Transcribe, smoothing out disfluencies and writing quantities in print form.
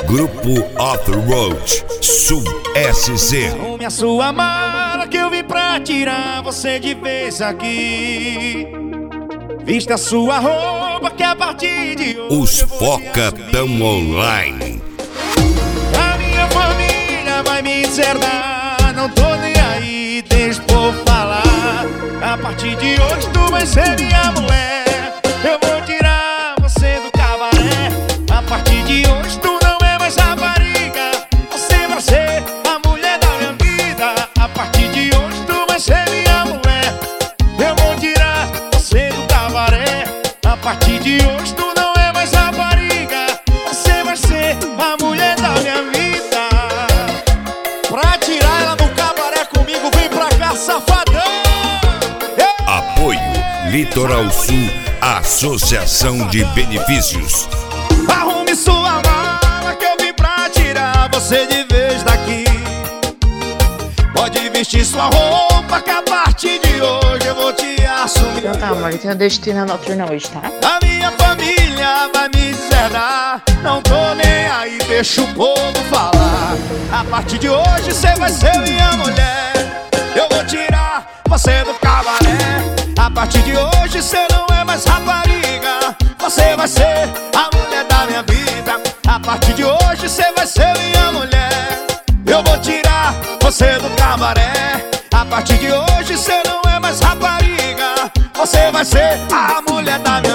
Grupo Off-Road Sul SC. Arrume a sua mala que eu vim pra tirar você de vez aqui. Vista a sua roupa que a partir de hoje Os Foca tão online. A minha família vai me deserdar, não tô nem aí, deixa o povo falar. A partir de hoje tu vai ser minha mulher. Eu vou tirar você do cabaré. A partir de hoje tu não é mais rapariga, você vai ser a mulher da minha vida. A partir de hoje tu vai ser minha mulher. Eu vou tirar você do cabaré. A partir de hoje tu não é mais rapariga, você vai ser a mulher da minha vida. Pra tirar ela do cabaré comigo, vem pra cá, safadão. Apoio Litoral Sul Associação de Benefícios. Arrume sua mala que eu vim pra tirar você de vez daqui. Pode vestir sua roupa que a partir de hoje eu vou te assumir. Então tá, amor, tem o destino noturno hoje, tá? A minha família vai me deserdar, não tô nem aí, deixa o povo falar. A partir de hoje você vai ser minha mulher. Eu vou tirar você do cabaré. A partir de hoje você não é mais rapariga, você vai ser a mulher da minha vida. A partir de hoje você vai ser minha mulher. Eu vou tirar você do cabaré. A partir de hoje você não é mais rapariga, você vai ser a mulher da minha vida.